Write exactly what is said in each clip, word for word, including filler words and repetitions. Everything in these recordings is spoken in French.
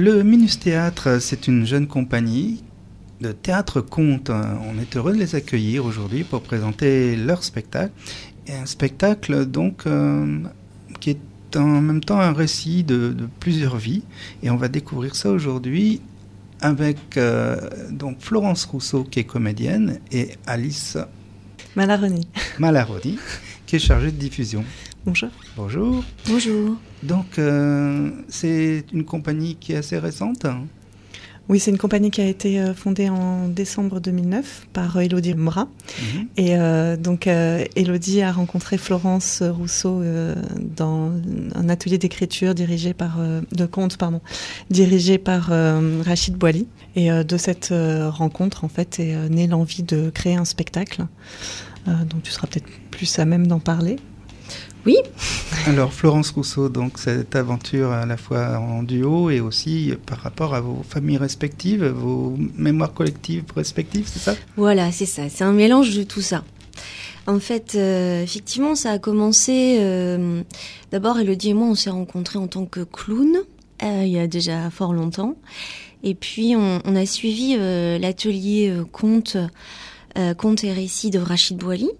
Le Minus Théâtre, c'est une jeune compagnie de théâtre-conte. On est heureux de les accueillir aujourd'hui pour présenter leur spectacle. Et un spectacle donc euh, qui est en même temps un récit de, de plusieurs vies. Et on va découvrir ça aujourd'hui avec euh, donc Florence Rousseau qui est comédienne et Alice Malaroni. Malaroni qui est chargée de diffusion. Bonjour. Bonjour. Bonjour. Donc, euh, c'est une compagnie qui est assez récente. Oui, c'est une compagnie qui a été fondée en décembre deux mille neuf par Élodie Mora. Mm-hmm. Et euh, donc, euh, Élodie a rencontré Florence Rousseau euh, dans un atelier d'écriture dirigé par, euh, de conte, pardon, dirigé par euh, Rachid Boily. Et euh, de cette euh, rencontre, en fait, est euh, née l'envie de créer un spectacle. Euh, donc, tu seras peut-être plus à même d'en parler. Oui. Alors, Florence Rousseau, donc cette aventure à la fois en duo et aussi par rapport à vos familles respectives, vos mémoires collectives respectives, c'est ça ? Voilà, c'est ça. C'est un mélange de tout ça. En fait, euh, effectivement, ça a commencé... Euh, d'abord, Élodie et moi, on s'est rencontrés en tant que clown, euh, il y a déjà fort longtemps. Et puis, on, on a suivi euh, l'atelier euh, conte, euh, conte et récits de Rachid Boily.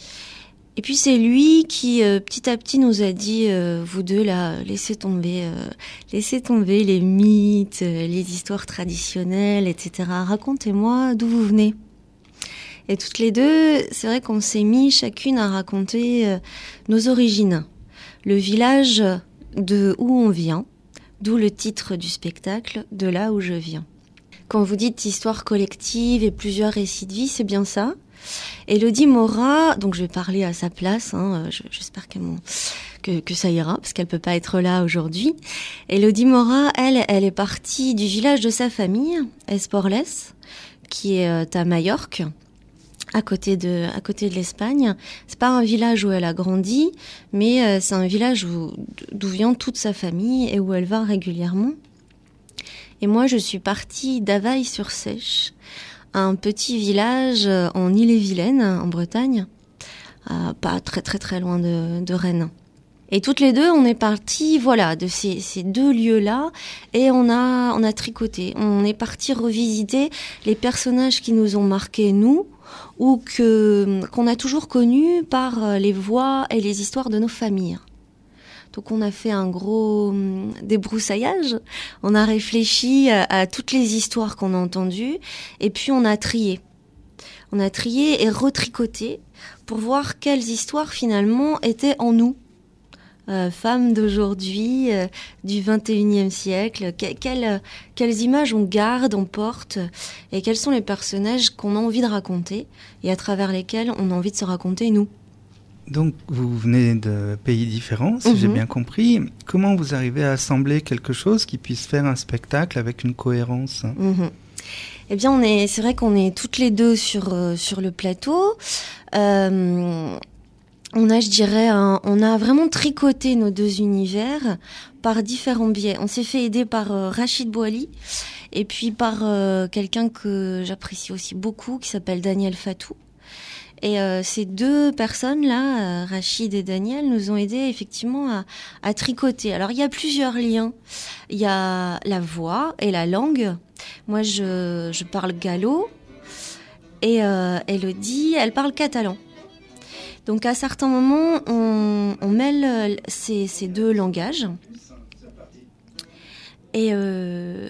Et puis c'est lui qui euh, petit à petit nous a dit euh, vous deux là laissez tomber euh, laissez tomber les mythes, euh, les histoires traditionnelles, et cetera. Racontez-moi d'où vous venez. Et toutes les deux, c'est vrai qu'on s'est mis chacune à raconter euh, nos origines, le village de où on vient, d'où le titre du spectacle, de là où je viens. Quand vous dites histoire collective et plusieurs récits de vie, c'est bien ça. Élodie Mora, donc je vais parler à sa place, hein, je, j'espère qu'elle que, que ça ira, parce qu'elle peut pas être là aujourd'hui. Élodie Mora, elle, elle est partie du village de sa famille, Esporles, qui est à Majorque, à côté de, à côté de l'Espagne. C'est pas un village où elle a grandi, mais euh, c'est un village où, d'où vient toute sa famille et où elle va régulièrement. Et moi, je suis partie d'Availle-sur-Seiche, un petit village en Ille-et-Vilaine, en Bretagne, euh, pas très très très loin de, de Rennes. Et toutes les deux, on est partis, voilà, de ces, ces deux lieux-là, et on a on a tricoté. On est partis revisiter les personnages qui nous ont marqués nous, ou que qu'on a toujours connus par les voix et les histoires de nos familles. Donc on a fait un gros débroussaillage, on a réfléchi à, à toutes les histoires qu'on a entendues, et puis on a trié. On a trié et retricoté pour voir quelles histoires finalement étaient en nous. Euh, femmes d'aujourd'hui, euh, du vingt et unième siècle, que, quelles, quelles images on garde, on porte, et quels sont les personnages qu'on a envie de raconter, et à travers lesquels on a envie de se raconter nous. Donc, vous venez de pays différents, si mmh. j'ai bien compris. Comment vous arrivez à assembler quelque chose qui puisse faire un spectacle avec une cohérence ? mmh. Eh bien, on est, c'est vrai qu'on est toutes les deux sur, euh, sur le plateau. Euh, on a, je dirais, un, on a vraiment tricoté nos deux univers par différents biais. On s'est fait aider par euh, Rachid Boily et puis par euh, quelqu'un que j'apprécie aussi beaucoup, qui s'appelle Daniel Fatou. Et euh, ces deux personnes-là, euh, Rachid et Daniel, nous ont aidés effectivement à, à tricoter. Alors, il y a plusieurs liens. Il y a la voix et la langue. Moi, je, je parle gallo. Et euh, Élodie, elle parle catalan. Donc, à certains moments, on, on mêle ces, ces deux langages. Et... Euh,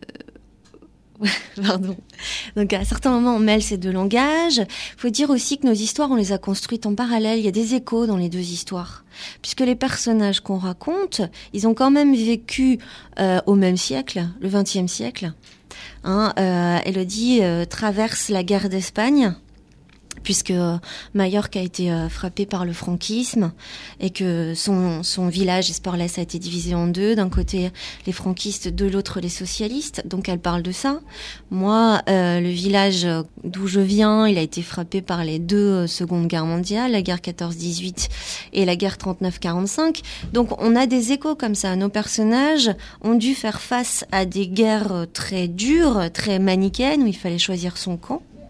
Pardon. Donc à certains moments, on mêle ces deux langages. Il faut dire aussi que nos histoires, on les a construites en parallèle. Il y a des échos dans les deux histoires. Puisque les personnages qu'on raconte, ils ont quand même vécu euh, au même siècle, le vingtième siècle. Hein, euh, Élodie euh, traverse la guerre d'Espagne, puisque euh, Majorque a été euh, frappé par le franquisme et que son, son village Esporles a été divisé en deux, d'un côté les franquistes, de l'autre les socialistes, donc elle parle de ça. Moi, euh, le village d'où je viens, il a été frappé par les deux euh, secondes guerres mondiales, la guerre quatorze dix-huit et la guerre trente-neuf quarante-cinq, donc on a des échos comme ça. Nos personnages ont dû faire face à des guerres très dures, très manichéennes, où il fallait choisir son camp.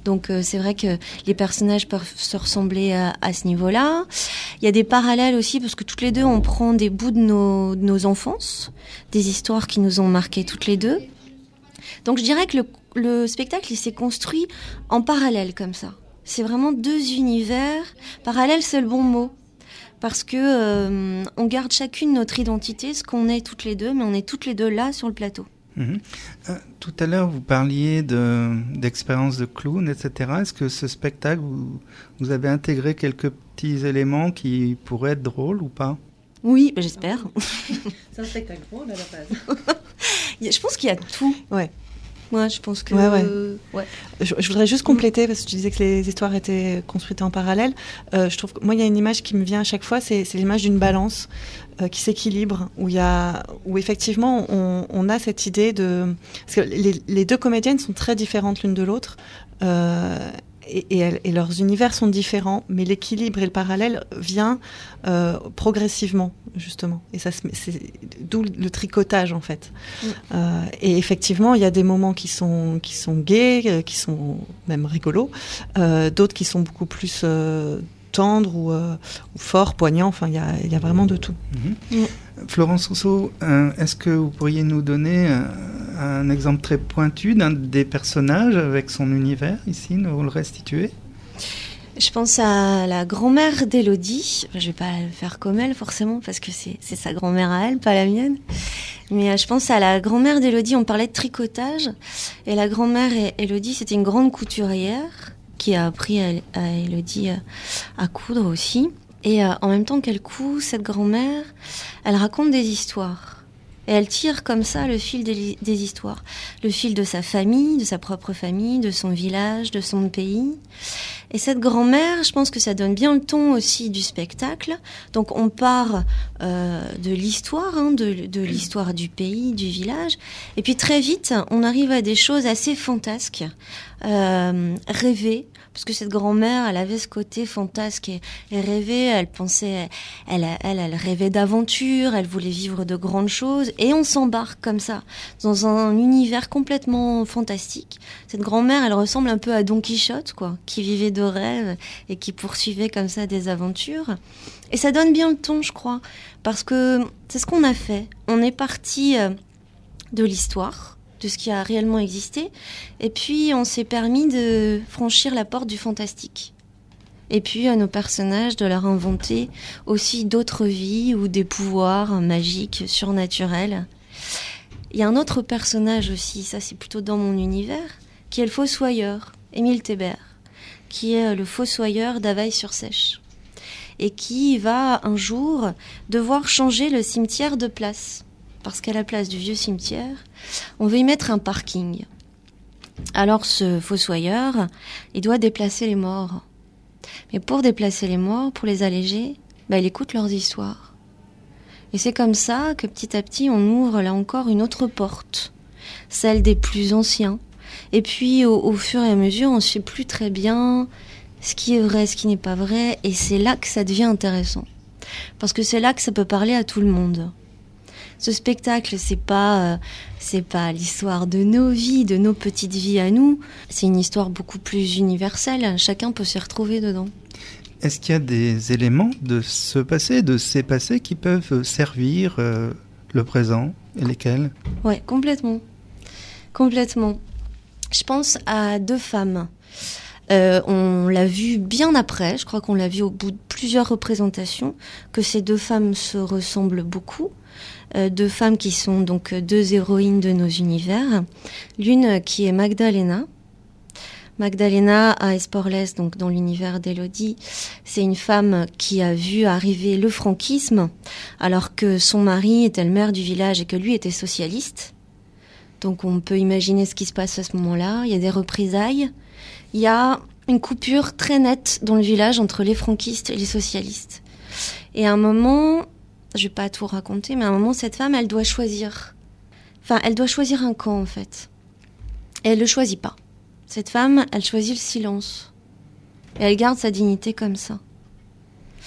Donc euh, c'est vrai que les personnages peuvent se ressembler à, à ce niveau-là. Il y a des parallèles aussi parce que toutes les deux on prend des bouts de nos, de nos enfances, des histoires qui nous ont marquées toutes les deux. Donc je dirais que le, le spectacle il s'est construit en parallèle comme ça. C'est vraiment deux univers. Parallèle c'est le bon mot. Parce que euh, on garde chacune notre identité, ce qu'on est toutes les deux, mais on est toutes les deux là sur le plateau. Mmh. Euh, tout à l'heure, vous parliez de, d'expérience de clown, et cetera. Est-ce que ce spectacle, vous, vous avez intégré quelques petits éléments qui pourraient être drôles ou pas ? Oui, bah j'espère. C'est un spectacle drôle à la base. Je pense qu'il y a tout. Ouais. Moi, je pense que... Ouais, ouais. Euh, ouais. Je, je voudrais juste compléter, parce que tu disais que les histoires étaient construites en parallèle. Euh, je trouve que moi, il y a une image qui me vient à chaque fois, c'est, c'est l'image d'une balance euh, qui s'équilibre, où, il y a, où effectivement, on, on a cette idée de... Parce que les, les deux comédiennes sont très différentes l'une de l'autre, euh, et, et, elles, et leurs univers sont différents, mais l'équilibre et le parallèle vient euh, progressivement, justement. Et ça, c'est d'où le tricotage, en fait. Mm. Euh, et effectivement, il y a des moments qui sont, qui sont gays, qui sont même rigolos, euh, d'autres qui sont beaucoup plus euh, tendres ou, euh, ou forts, poignants. Enfin, il y a, il y a vraiment de tout. Mm-hmm. Mm. Florence Rousseau, euh, est-ce que vous pourriez nous donner un, un exemple très pointu d'un des personnages avec son univers, ici, nous le restituer ? Je pense à la grand-mère d'Élodie. Je ne vais pas le faire comme elle, forcément, parce que c'est, c'est sa grand-mère à elle, pas la mienne. Mais je pense à la grand-mère d'Élodie. On parlait de tricotage. Et la grand-mère d'Élodie, c'était une grande couturière qui a appris à, à Élodie à, à coudre aussi. Et euh, en même temps qu'elle coud, cette grand-mère, elle raconte des histoires. Et elle tire comme ça le fil des, des histoires. Le fil de sa famille, de sa propre famille, de son village, de son pays. Et cette grand-mère, je pense que ça donne bien le ton aussi du spectacle. Donc on part euh, de l'histoire, hein, de, de l'histoire du pays, du village. Et puis très vite, on arrive à des choses assez fantasques, euh, rêvées. Parce que cette grand-mère, elle avait ce côté fantasque et, et rêvait, elle pensait, elle, elle, elle rêvait d'aventure, elle voulait vivre de grandes choses. Et on s'embarque comme ça, dans un univers complètement fantastique. Cette grand-mère, elle ressemble un peu à Don Quichotte, quoi, qui vivait de rêves et qui poursuivait comme ça des aventures. Et ça donne bien le ton, je crois, parce que c'est ce qu'on a fait. On est parti de l'histoire, de ce qui a réellement existé, et puis on s'est permis de franchir la porte du fantastique. Et puis à nos personnages de leur inventer aussi d'autres vies ou des pouvoirs magiques, surnaturels. Il y a un autre personnage aussi, ça c'est plutôt dans mon univers, qui est le fossoyeur, Émile Thébert, qui est le fossoyeur d'Availle-sur-Seiche, et qui va un jour devoir changer le cimetière de place. Parce qu'à la place du vieux cimetière, on veut y mettre un parking. Alors ce fossoyeur, il doit déplacer les morts. Mais pour déplacer les morts, pour les alléger, bah, il écoute leurs histoires. Et c'est comme ça que petit à petit, on ouvre là encore une autre porte, celle des plus anciens. Et puis au, au fur et à mesure, on ne sait plus très bien ce qui est vrai, ce qui n'est pas vrai. Et c'est là que ça devient intéressant. Parce que c'est là que ça peut parler à tout le monde. Ce spectacle, c'est pas, euh, c'est pas l'histoire de nos vies, de nos petites vies à nous. C'est une histoire beaucoup plus universelle. Chacun peut s'y retrouver dedans. Est-ce qu'il y a des éléments de ce passé, de ces passés, qui peuvent servir euh, le présent, et lesquels ? Ouais, complètement. Complètement. Je pense à deux femmes. Euh, on l'a vu bien après, je crois qu'on l'a vu au bout de plusieurs représentations, que ces deux femmes se ressemblent beaucoup. Euh, deux femmes qui sont donc deux héroïnes de nos univers. L'une qui est Magdalena. Magdalena à Esporles, donc dans l'univers d'Élodie, c'est une femme qui a vu arriver le franquisme, alors que son mari était le maire du village et que lui était socialiste. Donc on peut imaginer ce qui se passe à ce moment-là. Il y a des représailles. Il y a une coupure très nette dans le village entre les franquistes et les socialistes. Et à un moment, je vais pas tout raconter, mais à un moment, cette femme, elle doit choisir. Enfin, elle doit choisir un camp, en fait. Et elle le choisit pas. Cette femme, elle choisit le silence. Et elle garde sa dignité comme ça.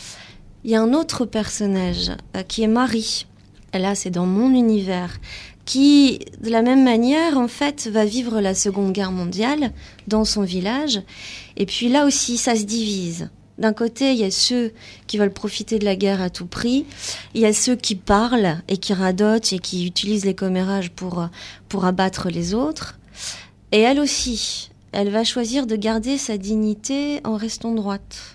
Il y a un autre personnage, euh, qui est Marie. Là, c'est dans mon univers, qui, de la même manière, en fait, va vivre la Seconde Guerre mondiale dans son village. Et puis là aussi, ça se divise. D'un côté, il y a ceux qui veulent profiter de la guerre à tout prix. Il y a ceux qui parlent et qui radotent et qui utilisent les commérages pour, pour abattre les autres. Et elle aussi, elle va choisir de garder sa dignité en restant droite.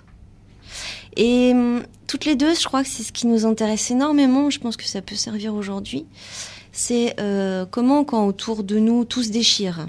Et hum, toutes les deux, je crois que c'est ce qui nous intéresse énormément. Je pense que ça peut servir aujourd'hui. C'est euh, comment, quand autour de nous, tout se déchire,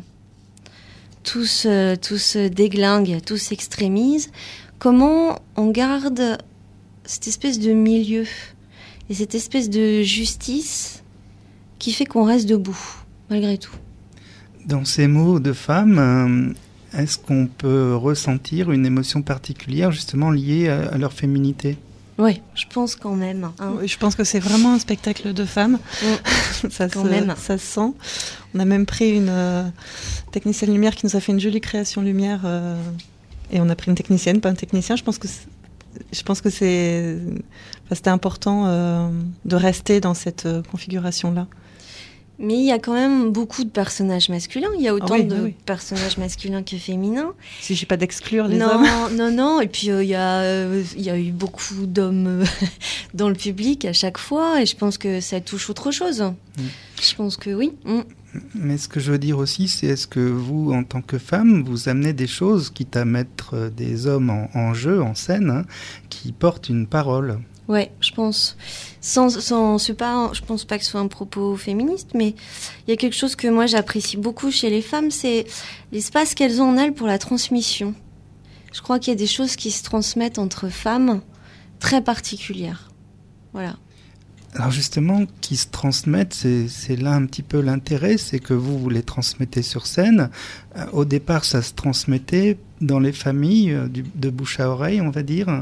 tout se, tout se déglingue, tout s'extrémise, comment on garde cette espèce de milieu et cette espèce de justice qui fait qu'on reste debout, malgré tout. Dans ces mots de femme, est-ce qu'on peut ressentir une émotion particulière justement liée à, à leur féminité ? Oui, je pense quand même. Hein. Oui, je pense que c'est vraiment un spectacle de femmes. Mmh. ça, quand se, même. ça se sent. On a même pris une euh, technicienne lumière qui nous a fait une jolie création lumière. Euh, et on a pris une technicienne, pas un technicien. Je pense que c'est, je pense que c'est, enfin, c'était important euh, de rester dans cette euh, configuration-là. Mais il y a quand même beaucoup de personnages masculins. Il y a autant ah oui, de oui, oui. personnages masculins que féminins. Si j'ai pas d'exclure les non, hommes. Non, non. Et puis il euh, y, euh, y a eu beaucoup d'hommes euh, dans le public à chaque fois. Et je pense que ça touche autre chose. Mm. Je pense que oui. Mm. Mais ce que je veux dire aussi, c'est est-ce que vous, en tant que femme, vous amenez des choses, quitte à mettre des hommes en, en jeu, en scène, hein, qui portent une parole ? Ouais, je pense. Sans, sans, c'est pas, je pense pas que ce soit un propos féministe, mais il y a quelque chose que moi j'apprécie beaucoup chez les femmes, c'est l'espace qu'elles ont en elles pour la transmission. Je crois qu'il y a des choses qui se transmettent entre femmes très particulières. Voilà. Alors justement, qui se transmettent, c'est, c'est là un petit peu l'intérêt, c'est que vous, vous les transmettez sur scène. Euh, au départ, ça se transmettait dans les familles, euh, du, de bouche à oreille, on va dire.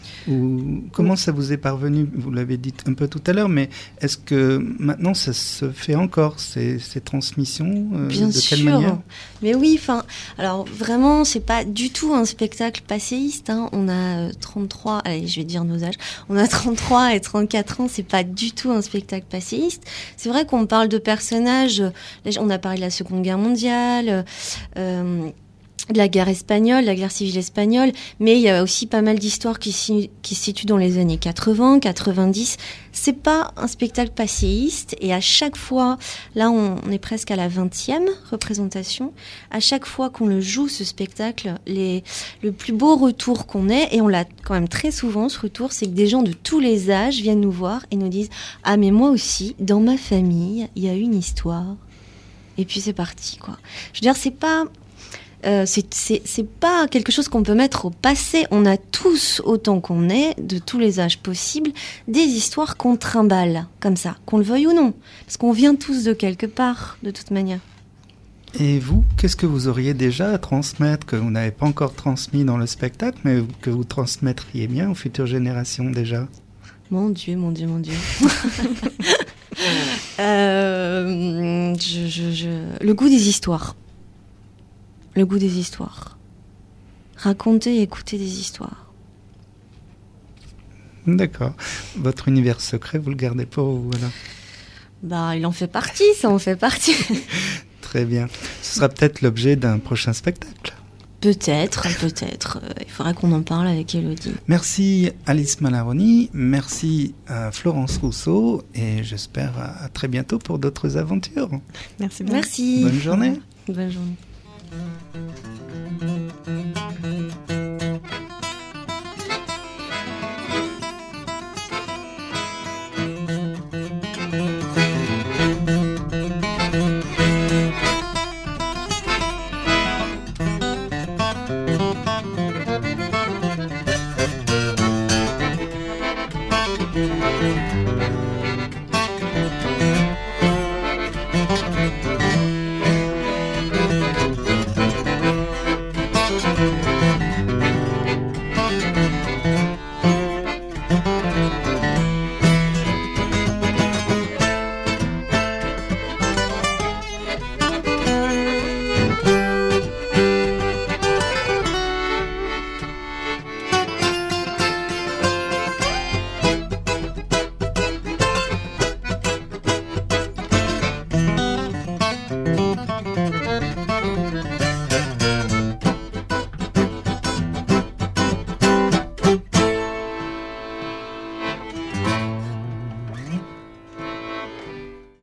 Ou comment ça vous est parvenu ? Vous l'avez dit un peu tout à l'heure, mais est-ce que maintenant ça se fait encore, ces, ces transmissions euh, Bien de sûr. quelle manière ? Mais oui, enfin, alors vraiment, c'est pas du tout un spectacle passéiste. Hein. On a trente-trois, allez, je vais dire nos âges. On a trente-trois et trente-quatre ans. C'est pas du tout un spectacle passéiste. C'est vrai qu'on parle de personnages. On a parlé de la Seconde Guerre mondiale. Euh, de la guerre espagnole, la guerre civile espagnole, mais il y a aussi pas mal d'histoires qui, si, qui se situent dans les années quatre-vingts, quatre-vingt-dix. C'est pas un spectacle passéiste, et à chaque fois, là on, on est presque à la vingtième représentation, à chaque fois qu'on le joue, ce spectacle, les, le plus beau retour qu'on ait, et on l'a quand même très souvent ce retour, c'est que des gens de tous les âges viennent nous voir et nous disent « Ah mais moi aussi, dans ma famille, il y a une histoire. » Et puis c'est parti, quoi. Je veux dire, c'est pas... Euh, c'est, c'est, c'est pas quelque chose qu'on peut mettre au passé. On a tous, autant qu'on est, de tous les âges possibles, des histoires qu'on trimballe, comme ça, qu'on le veuille ou non. Parce qu'on vient tous de quelque part, de toute manière. Et vous, qu'est-ce que vous auriez déjà à transmettre, que vous n'avez pas encore transmis dans le spectacle, mais que vous transmettriez bien aux futures générations déjà ? Mon Dieu, mon Dieu, mon Dieu. euh, je, je, je... Le goût des histoires. Le goût des histoires. Raconter et écouter des histoires. D'accord. Votre univers secret, vous le gardez pour vous, voilà. Bah, il en fait partie, ça en fait partie. Très bien. Ce sera peut-être l'objet d'un prochain spectacle. Peut-être, peut-être. Il faudra qu'on en parle avec Élodie. Merci Alice Malaroni, merci à Florence Rousseau, et j'espère à très bientôt pour d'autres aventures. Merci bien. Merci. Bonne journée. Bonne journée. Thank you.